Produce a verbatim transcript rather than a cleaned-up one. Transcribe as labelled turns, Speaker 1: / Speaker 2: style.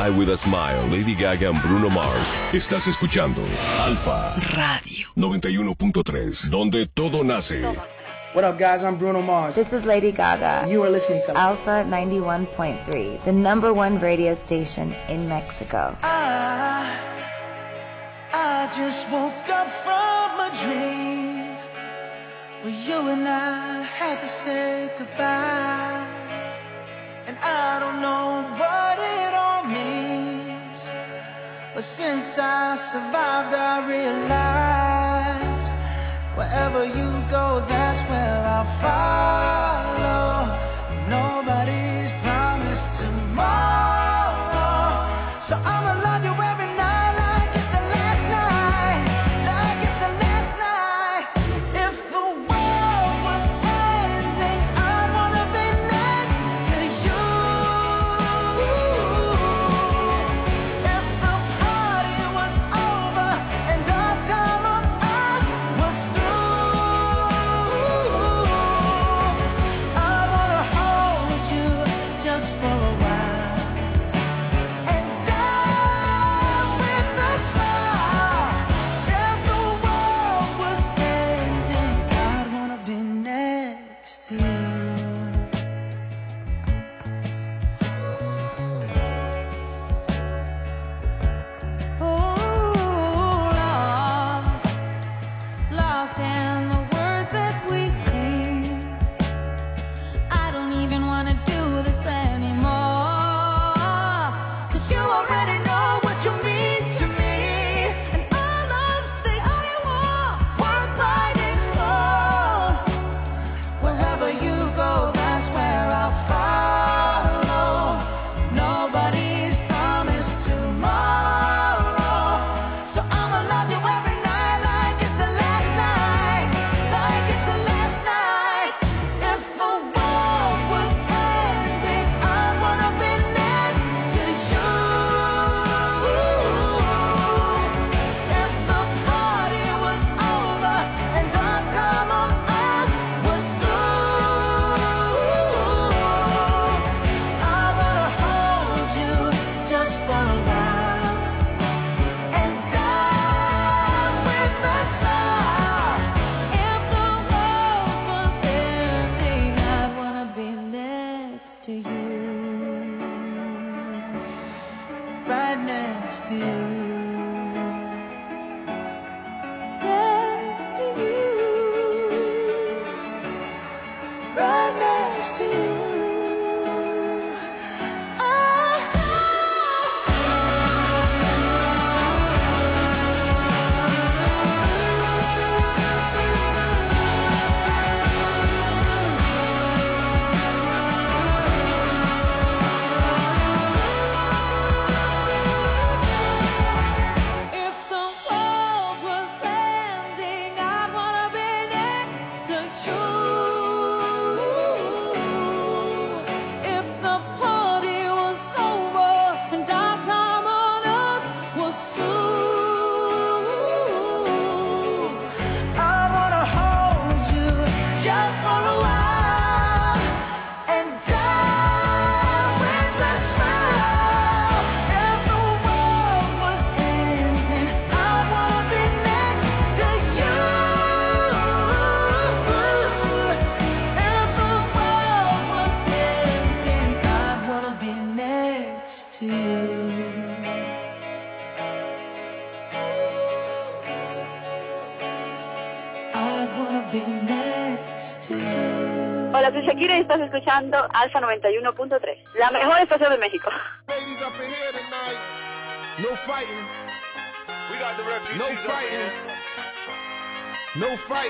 Speaker 1: Die With a Smile, Lady Gaga and Bruno Mars. Estás escuchando Alfa
Speaker 2: Radio
Speaker 1: noventa y uno punto tres, donde todo nace.
Speaker 3: What up, guys? I'm Bruno Mars.
Speaker 4: This is Lady Gaga.
Speaker 3: You are listening to
Speaker 4: Alpha ninety-one point three, the number one radio station in Mexico.
Speaker 5: I, I just woke up from a dream where you and I had to say goodbye. And I don't know what it all means, but since I survived, I realized wherever you go, that's where I'll follow. Nobody's promised tomorrow, so I'ma love you every night like it's the last night, like it's the last night. If the world was ending, I'd wanna be next to you. If the party was over and our time on earth was through, I wanna hold you just for a while and die with a smile. If the world was ending, I'd wanna be next to you. Oh, lost, lost in the words that we sing. I don't even wanna do this anymore, 'cause you already know what you mean to me, and all of the only war worth fighting for. Wherever you go, that's where I'll follow. Nobody's promised tomorrow, so I'ma love you every night like it's the last night, like it's the last night. If the world was ending, I wanna be next to you. If the party was over and our time on earth was through, I wanna hold you just for a while and die with a smile. If the world was ending, I'd wanna be next to you, right next to you, next to you, right next to you. If the world was ending, I'd wanna be next to you. If the party was over and our time on earth was through, I wanna hold you just for a while and die with a smile. If the world was ending, I wanna be next to you. If the world was ending, I wanna be next to you. I wanna be next to you.
Speaker 6: Hola, soy Shakira y estás escuchando Alfa noventa y uno punto tres, la mejor estación de México.
Speaker 7: Ladies up in here tonight. No fighting. We got the refugees. No fighting. No fighting.